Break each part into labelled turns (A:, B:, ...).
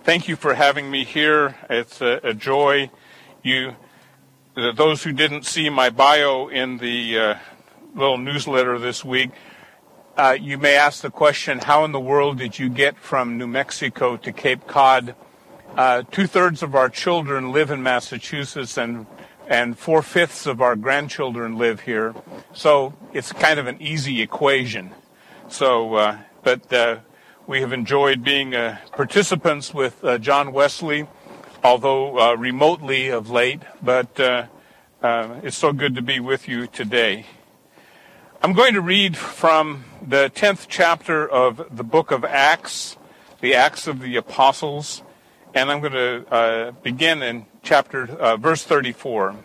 A: Thank you for having me here. It's a joy. Those who didn't see my bio in the little newsletter this week, you may ask the question, how in the world did you get from New Mexico to Cape Cod? 2/3 of our children live in Massachusetts, and 4/5 of our grandchildren live here. So it's kind of an easy equation. So, but we have enjoyed being participants with John Wesley, although remotely of late. But it's so good to be with you today. I'm going to read from the 10th chapter of the book of Acts, the Acts of the Apostles, and I'm going to begin in verse 34.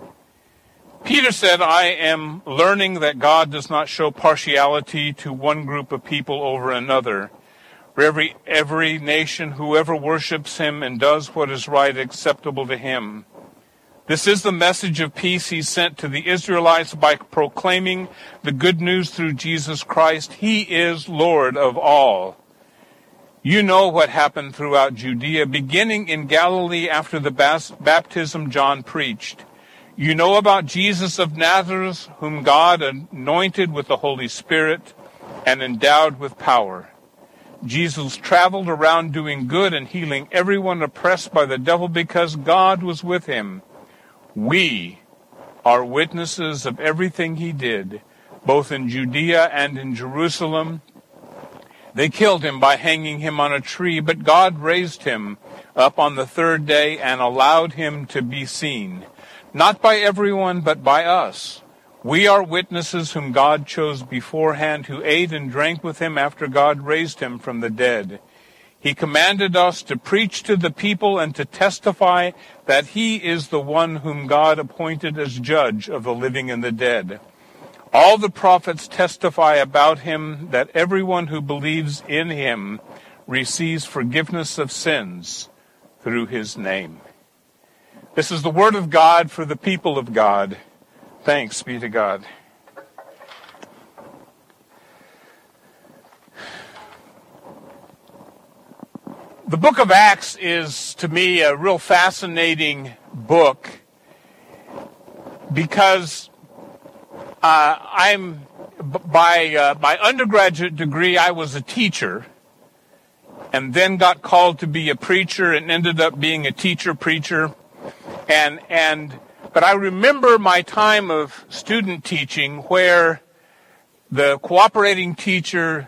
A: Peter said, "I am learning that God does not show partiality to one group of people over another. For every nation, whoever worships him and does what is right, acceptable to him. This is the message of peace he sent to the Israelites by proclaiming the good news through Jesus Christ. He is Lord of all. You know what happened throughout Judea, beginning in Galilee after the baptism John preached. You know about Jesus of Nazareth, whom God anointed with the Holy Spirit and endowed with power. Jesus traveled around doing good and healing everyone oppressed by the devil because God was with him. We are witnesses of everything he did, both in Judea and in Jerusalem. They killed him by hanging him on a tree, but God raised him up on the third day and allowed him to be seen, not by everyone, but by us. We are witnesses whom God chose beforehand, who ate and drank with him after God raised him from the dead. He commanded us to preach to the people and to testify that he is the one whom God appointed as judge of the living and the dead. All the prophets testify about him that everyone who believes in him receives forgiveness of sins through his name." This is the word of God for the people of God. Thanks be to God. The book of Acts is, to me, a real fascinating book because by my undergraduate degree, I was a teacher and then got called to be a preacher and ended up being a teacher-preacher. But I remember my time of student teaching where the cooperating teacher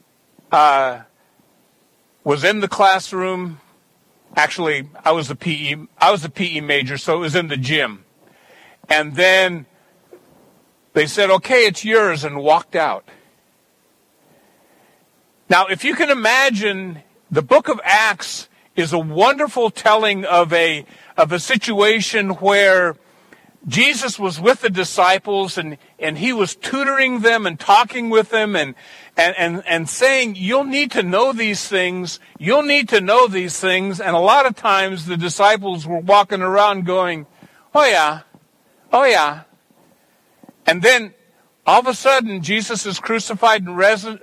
A: was in the classroom. Actually, I was a PE major, so it was in the gym. And then they said, "Okay, it's yours," and walked out. Now, if you can imagine, the book of Acts is a wonderful telling of a situation where Jesus was with the disciples and he was tutoring them and talking with them and saying, "You'll need to know these things. You'll need to know these things." And a lot of times the disciples were walking around going, "Oh yeah, oh yeah." And then all of a sudden Jesus is crucified and risen,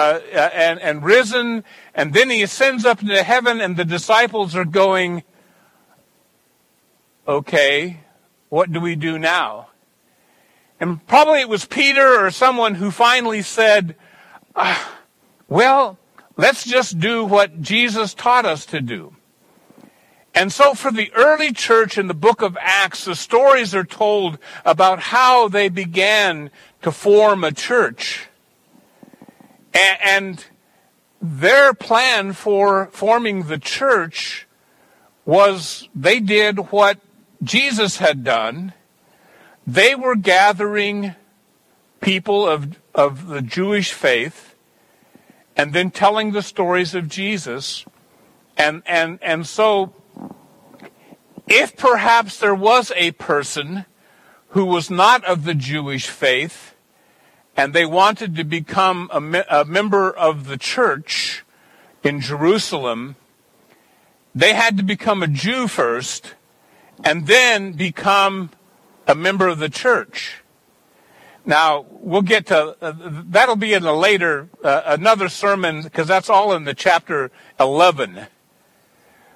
A: and then he ascends up into heaven, and the disciples are going, "Okay, what do we do now?" And probably it was Peter or someone who finally said, "Well, let's just do what Jesus taught us to do." And so for the early church in the book of Acts, the stories are told about how they began to form a church. And their plan for forming the church was they did what Jesus had done. They were gathering people of the Jewish faith and then telling the stories of Jesus. And so if perhaps there was a person who was not of the Jewish faith and they wanted to become a member of the church in Jerusalem, they had to become a Jew first and then become a member of the church. Now, we'll get to, that'll be in a later, another sermon, because that's all in the chapter 11.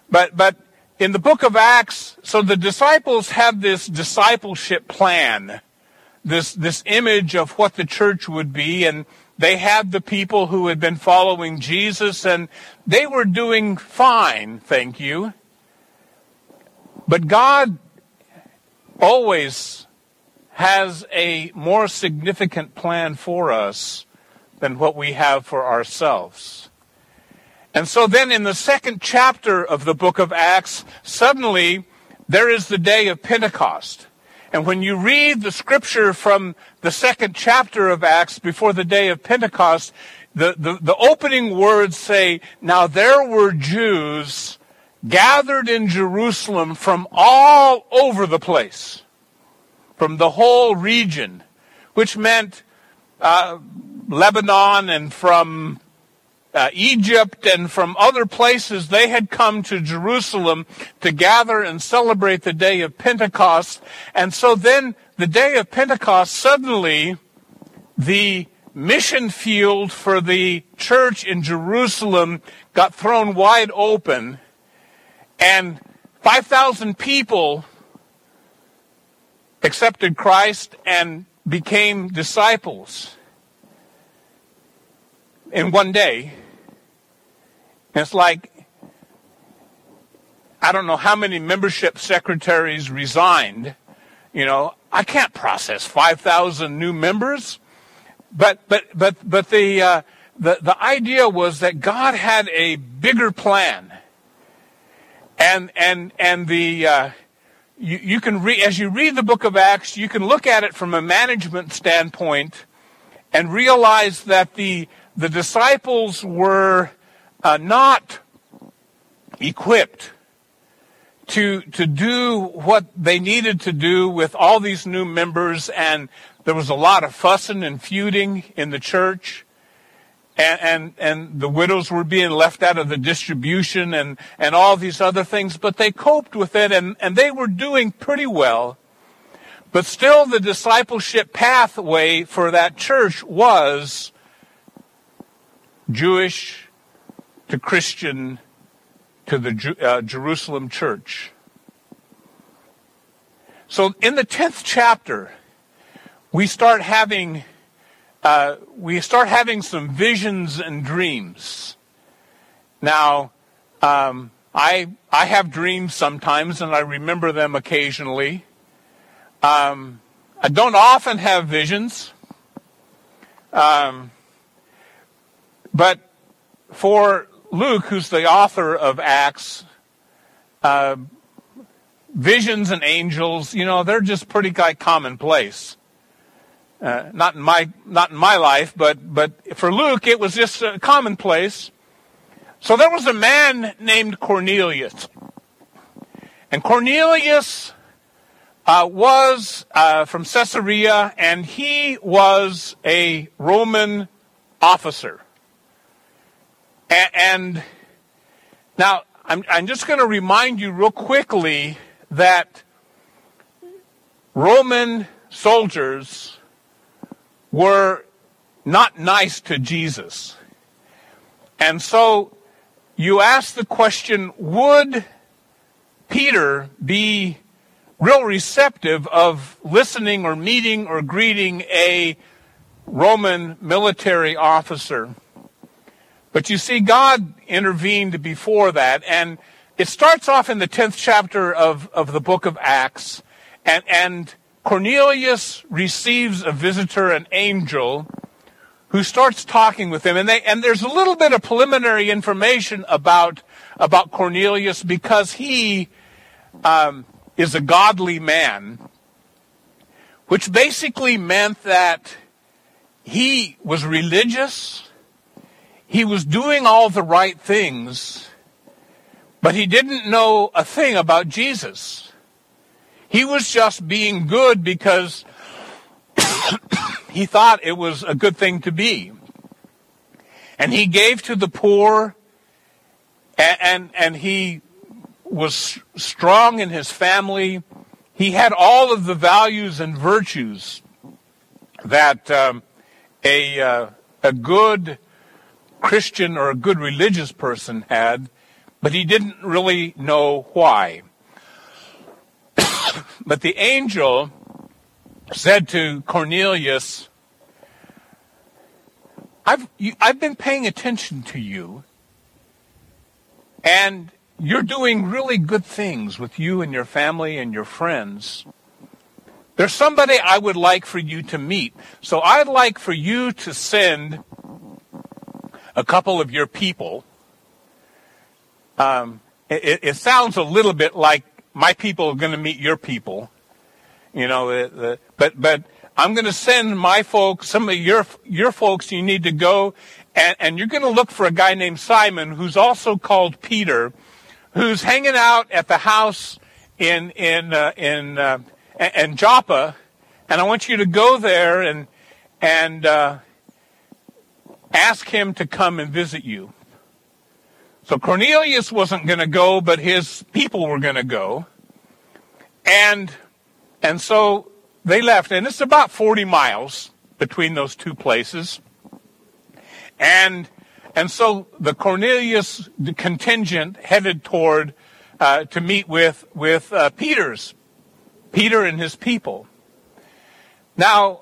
A: But in the book of Acts, so the disciples had this discipleship plan, this image of what the church would be, and they had the people who had been following Jesus, and they were doing fine, thank you. But God always has a more significant plan for us than what we have for ourselves. And so then in the second chapter of the book of Acts, suddenly there is the day of Pentecost. And when you read the scripture from the second chapter of Acts before the day of Pentecost, the opening words say, "Now there were Jews gathered in Jerusalem from all over the place," from the whole region, which meant Lebanon and from Egypt and from other places. They had come to Jerusalem to gather and celebrate the day of Pentecost. And so then the day of Pentecost, suddenly the mission field for the church in Jerusalem got thrown wide open, and 5,000 people accepted Christ and became disciples in one day. It's like, I don't know how many membership secretaries resigned. I can't process 5,000 new members. But the idea was that God had a bigger plan, and you can read, as you read the book of Acts, you can look at it from a management standpoint and realize that the disciples were not equipped to do what they needed to do with all these new members, and there was a lot of fussing and feuding in the church, and the widows were being left out of the distribution and all these other things, but they coped with it, and they were doing pretty well. But still, the discipleship pathway for that church was Jewish to Christian to the Jerusalem church. So in the 10th chapter, we start having some visions and dreams. Now, I have dreams sometimes, and I remember them occasionally. I don't often have visions, but for Luke, who's the author of Acts, visions and angels, they're just pretty commonplace. Not in my life, but for Luke, it was just commonplace. So there was a man named Cornelius, and Cornelius was from Caesarea, and he was a Roman officer. And now I'm just going to remind you real quickly that Roman soldiers were not nice to Jesus. And so you ask the question, would Peter be real receptive of listening or meeting or greeting a Roman military officer? But you see, God intervened before that, and it starts off in the 10th chapter of the book of Acts, and Cornelius receives a visitor, an angel, who starts talking with him, and there's a little bit of preliminary information about Cornelius, because he is a godly man, which basically meant that he was religious. He was doing all the right things, but he didn't know a thing about Jesus. He was just being good because he thought it was a good thing to be. And he gave to the poor, and he was strong in his family. He had all of the values and virtues that a good Christian or a good religious person had, but he didn't really know why. But the angel said to Cornelius, I've been paying attention to you, and you're doing really good things with you and your family and your friends. There's somebody I would like for you to meet. So I'd like for you to send a couple of your people. It sounds a little bit like my people are going to meet your people. You know, but I'm going to send my folks, some of your folks. You need to go, and you're going to look for a guy named Simon, who's also called Peter, who's hanging out at the house in Joppa, and I want you to go there and ask him to come and visit you. So Cornelius wasn't going to go, but his people were going to go, and so they left, and it's about 40 miles between those two places, and so the Cornelius contingent headed toward to meet with Peter and his people. Now,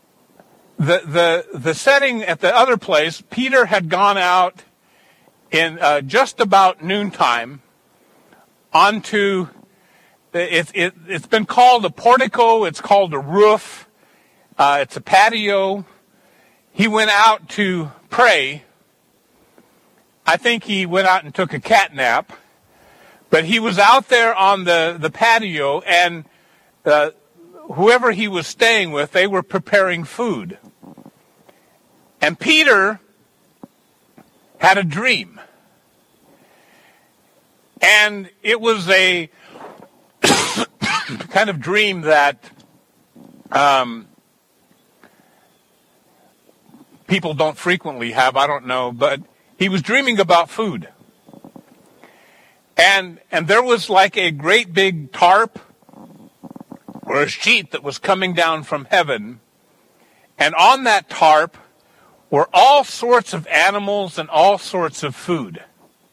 A: the setting at the other place, Peter had gone out in just about noontime onto, it's been called a portico, it's called a roof, it's a patio. He went out to pray. I think he went out and took a cat nap, but he was out there on the patio, and whoever he was staying with, they were preparing food. And Peter had a dream. And it was a kind of dream that people don't frequently have, I don't know, but he was dreaming about food. And there was like a great big tarp or a sheet that was coming down from heaven. And on that tarp were all sorts of animals and all sorts of food.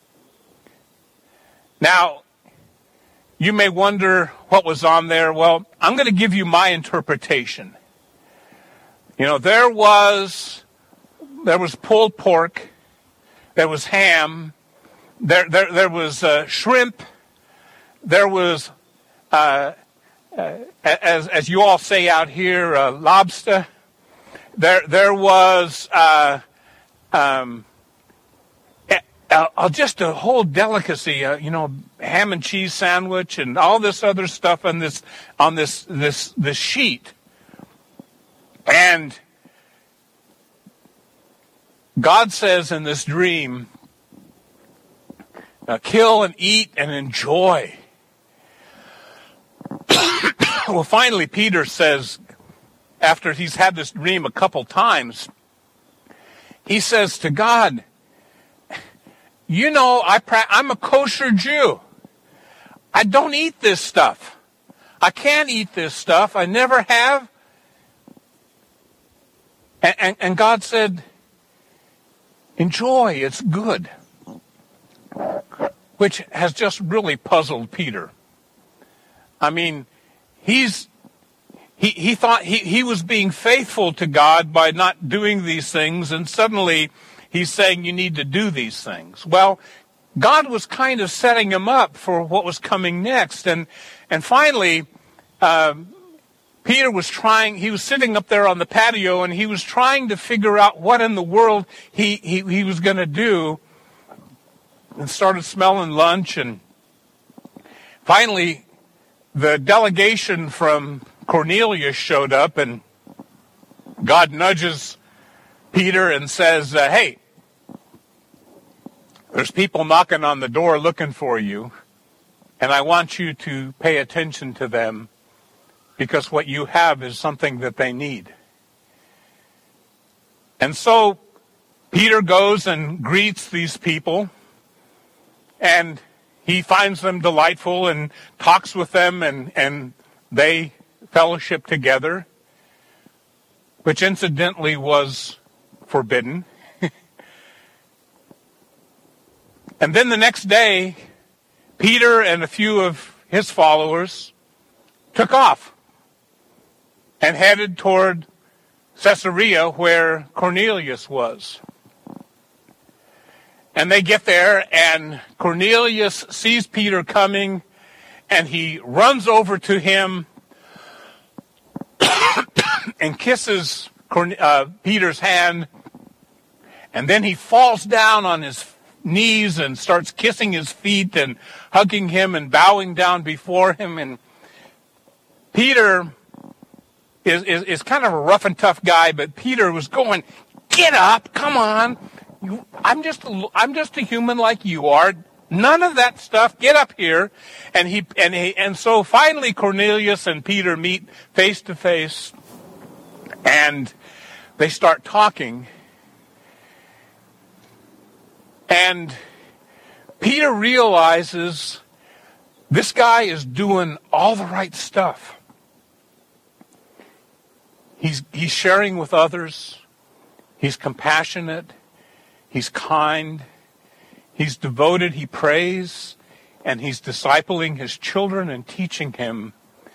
A: Now, you may wonder what was on there. Well, I'm going to give you my interpretation. You know, there was pulled pork, there was ham, there was shrimp, there was, as you all say out here, lobster. There was just a whole delicacy, ham and cheese sandwich and all this other stuff on this sheet. And God says in this dream, kill and eat and enjoy. Well, finally, Peter says, after he's had this dream a couple times, he says to God, you know, I'm a kosher Jew. I don't eat this stuff. I can't eat this stuff. I never have. And God said, enjoy, it's good. Which has just really puzzled Peter. I mean, he thought he was being faithful to God by not doing these things, and suddenly he's saying you need to do these things. Well, God was kind of setting him up for what was coming next. And finally, Peter was sitting up there on the patio, and he was trying to figure out what in the world he was going to do, and started smelling lunch. And finally, the delegation from Cornelius showed up, and God nudges Peter and says, hey, there's people knocking on the door looking for you, and I want you to pay attention to them because what you have is something that they need. And so Peter goes and greets these people, and he finds them delightful and talks with them, and they fellowship together, which incidentally was forbidden. And then the next day, Peter and a few of his followers took off and headed toward Caesarea, where Cornelius was. And they get there, and Cornelius sees Peter coming, and he runs over to him and kisses Peter's hand, and then he falls down on his knees and starts kissing his feet and hugging him and bowing down before him. And Peter is kind of a rough and tough guy, but Peter was going, "Get up, come on. I'm just a human like you are. None of that stuff. Get up here." And so finally Cornelius and Peter meet face to face, and they start talking. And Peter realizes this guy is doing all the right stuff. He's sharing with others. He's compassionate. He's kind. He's devoted. He prays. And he's discipling his children and teaching him.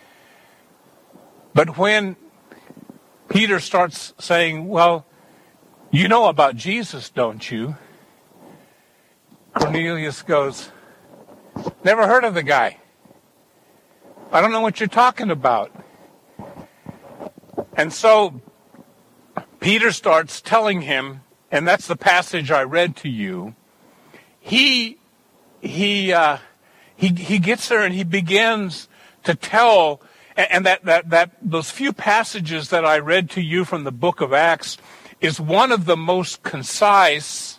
A: But when Peter starts saying, "Well, you know about Jesus, don't you?" Cornelius goes, "Never heard of the guy. I don't know what you're talking about." And so Peter starts telling him, and that's the passage I read to you. He gets there and he begins to tell, and that those few passages that I read to you from the book of Acts is one of the most concise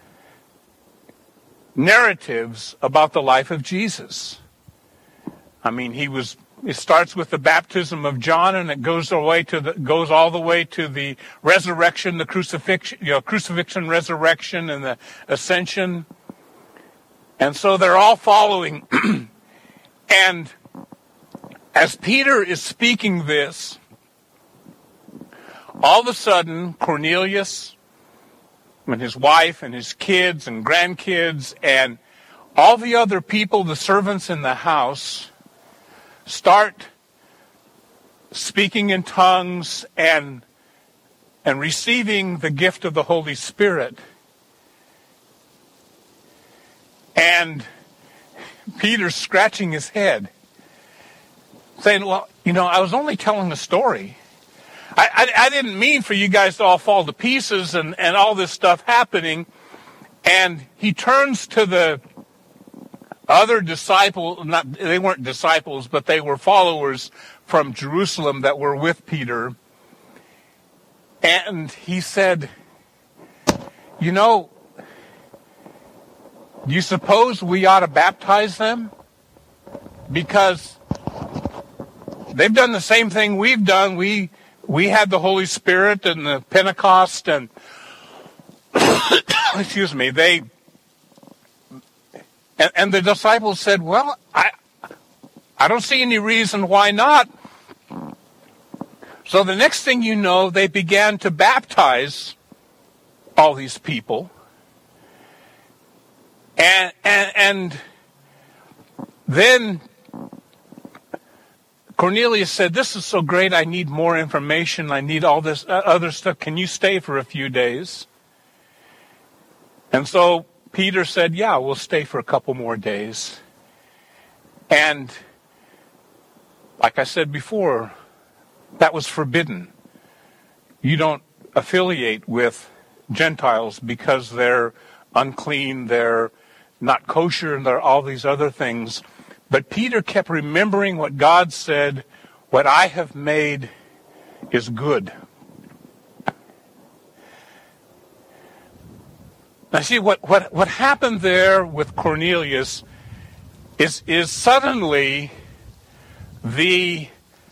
A: narratives about the life of Jesus. I mean, it starts with the baptism of John, and it goes all the way to the resurrection, the crucifixion, resurrection, and the ascension. And so they're all following. And as Peter is speaking this, all of a sudden Cornelius and his wife and his kids and grandkids and all the other people, the servants in the house, start speaking in tongues and receiving the gift of the Holy Spirit. And Peter's scratching his head, saying, "Well, I was only telling a story. I didn't mean for you guys to all fall to pieces and all this stuff happening." And he turns to the other disciples, they weren't disciples, but they were followers from Jerusalem that were with Peter. And he said, "Do you suppose we ought to baptize them? Because they've done the same thing we've done. We had the Holy Spirit and the Pentecost, and excuse me, and the disciples said, "Well, I don't see any reason why not." So the next thing you know, they began to baptize all these people. And then Cornelius said, "This is so great, I need more information. I need all this other stuff. Can you stay for a few days?" And so Peter said, "Yeah, we'll stay for a couple more days." And like I said before, that was forbidden. You don't affiliate with Gentiles because they're unclean, they're not kosher, and they're all these other things. But Peter kept remembering what God said, "What I have made is good." Now see, what happened there with Cornelius is suddenly the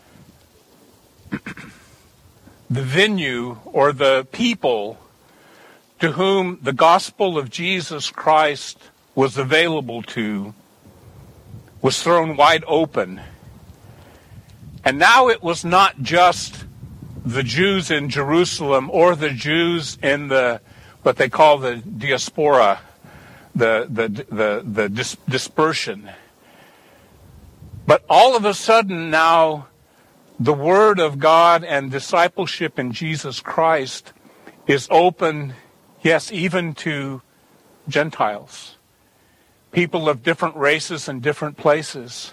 A: venue or the people to whom the gospel of Jesus Christ was available to was thrown wide open. And now it was not just the Jews in Jerusalem or the Jews in what they call the diaspora, dispersion. But all of a sudden now, the Word of God and discipleship in Jesus Christ is open, yes, even to Gentiles, people of different races and different places.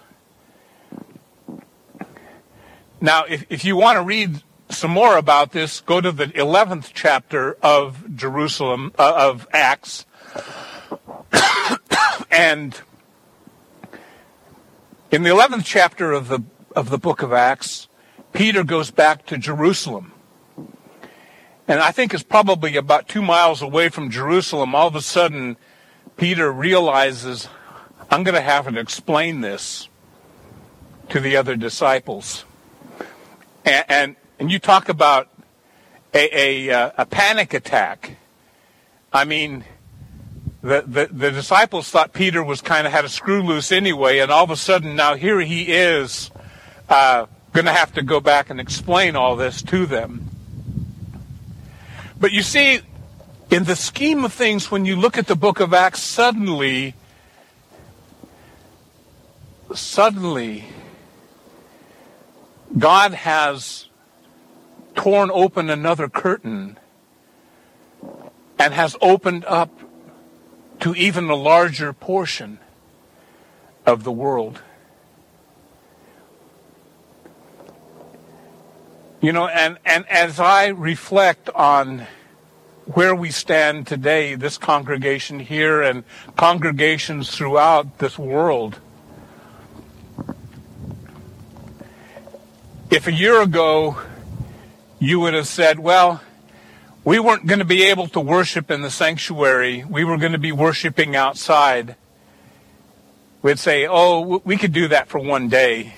A: Now, if you want to read some more about this, go to the 11th chapter of of Acts. And in the 11th chapter of the book of Acts, Peter goes back to Jerusalem. And I think it's probably about 2 miles away from Jerusalem. All of a sudden, Peter realizes, I'm going to have to explain this to the other disciples. And you talk about a panic attack. I mean, the disciples thought Peter was kind of had a screw loose anyway, and all of a sudden now here he is going to have to go back and explain all this to them. But you see, in the scheme of things, when you look at the book of Acts, suddenly, God has torn open another curtain and has opened up to even a larger portion of the world. You know, and as I reflect on where we stand today, this congregation here and congregations throughout this world, if a year ago you would have said, well, we weren't going to be able to worship in the sanctuary, we were going to be worshiping outside, we'd say, oh, we could do that for one day.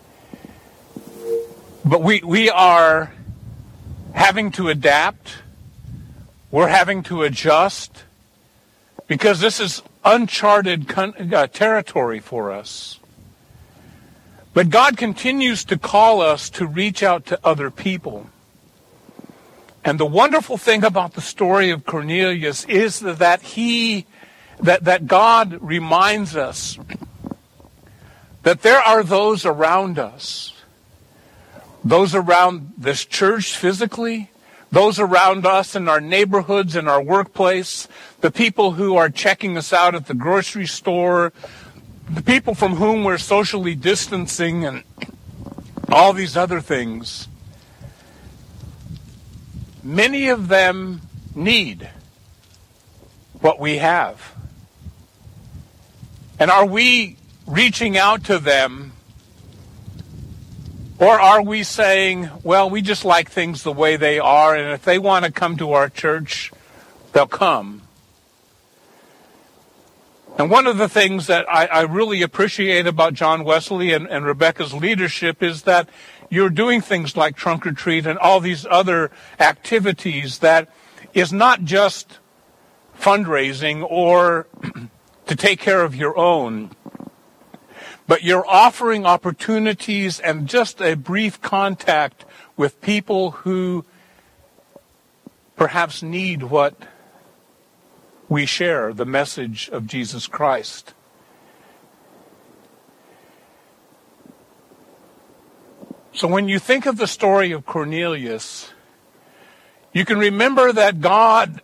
A: But we are having to adapt. We're having to adjust because this is uncharted territory for us. But God continues to call us to reach out to other people. And the wonderful thing about the story of Cornelius is that God reminds us that there are those around us, those around this church physically, those around us in our neighborhoods, in our workplace, the people who are checking us out at the grocery store, the people from whom we're socially distancing, and all these other things. Many of them need what we have. And are we reaching out to them? Or are we saying, well, we just like things the way they are, and if they want to come to our church, they'll come. And one of the things that I really appreciate about John Wesley and Rebecca's leadership is that you're doing things like Trunk or Treat and all these other activities that is not just fundraising or to take care of your own, but you're offering opportunities and just a brief contact with people who perhaps need what we share, the message of Jesus Christ. So when you think of the story of Cornelius, you can remember that God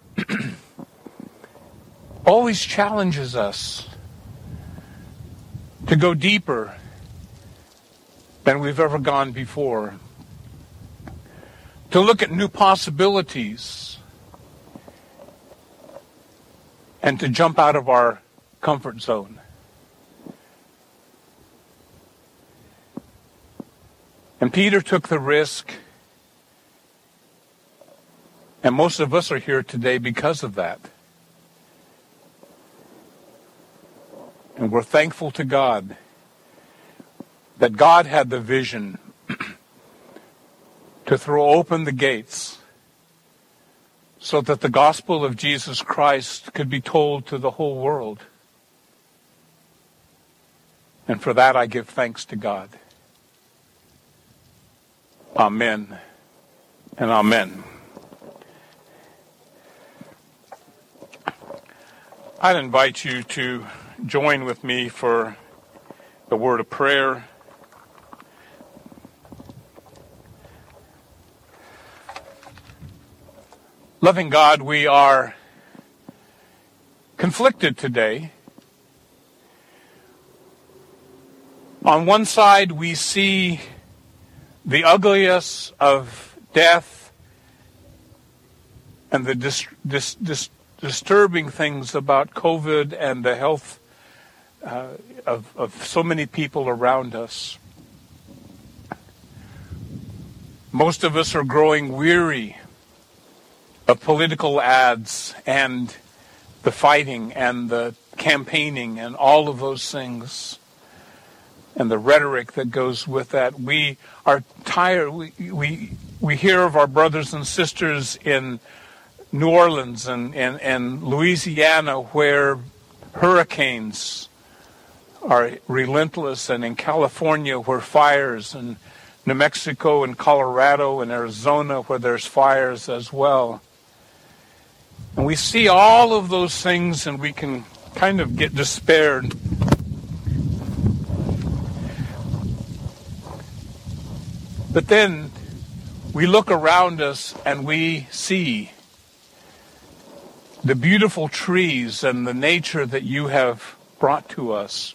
A: always challenges us to go deeper than we've ever gone before, to look at new possibilities, and to jump out of our comfort zone. And Peter took the risk, and most of us are here today because of that. And we're thankful to God that God had the vision to throw open the gates so that the gospel of Jesus Christ could be told to the whole world. And for that I give thanks to God. Amen and amen. I'd invite you to join with me for a word of prayer. Loving God, we are conflicted today. On one side, we see the ugliness of death and the disturbing things about COVID and the health of so many people around us. Most of us are growing weary of political ads and the fighting and the campaigning and all of those things and the rhetoric that goes with that. We are tired. We hear of our brothers and sisters in New Orleans and Louisiana where hurricanes are relentless, and in California where fires, and New Mexico and Colorado and Arizona where there's fires as well. And we see all of those things and we can kind of get despaired. But then we look around us and we see the beautiful trees and the nature that you have brought to us.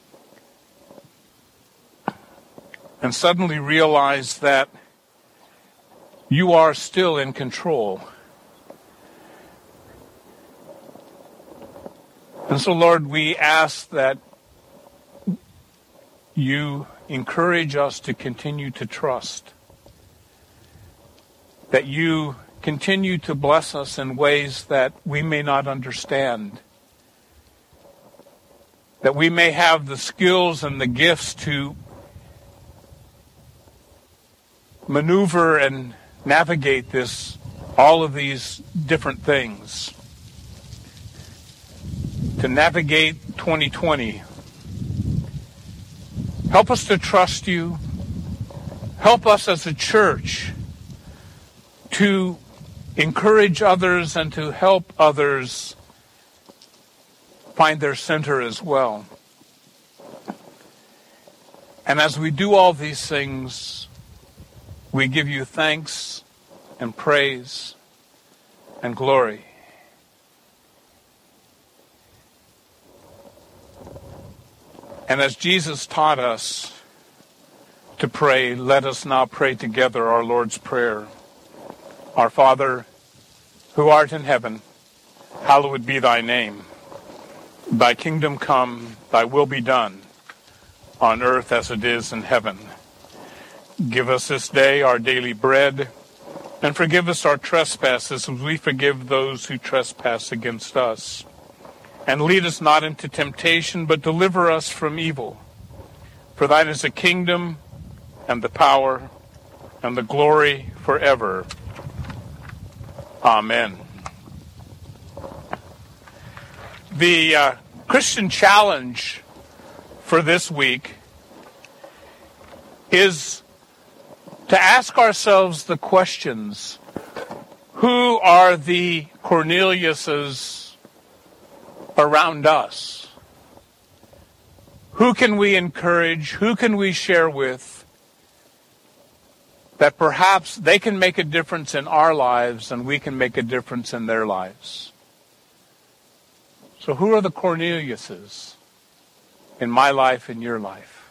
A: And suddenly realize that you are still in control. And so, Lord, we ask that you encourage us to continue to trust, that you continue to bless us in ways that we may not understand, that we may have the skills and the gifts to maneuver and navigate all of these different things, to navigate 2020. Help us to trust you. Help us as a church to encourage others and to help others find their center as well. And as we do all these things, we give you thanks and praise and glory. And as Jesus taught us to pray, let us now pray together our Lord's Prayer. Our Father, who art in heaven, hallowed be thy name. Thy kingdom come, thy will be done, on earth as it is in heaven. Give us this day our daily bread, and forgive us our trespasses as we forgive those who trespass against us. And lead us not into temptation, but deliver us from evil. For thine is the kingdom, and the power, and the glory forever. Amen. The Christian challenge for this week is to ask ourselves the questions: who are the Corneliuses around us? Who can we encourage? Who can we share with that perhaps they can make a difference in our lives and we can make a difference in their lives? So who are the Corneliuses in my life and your life?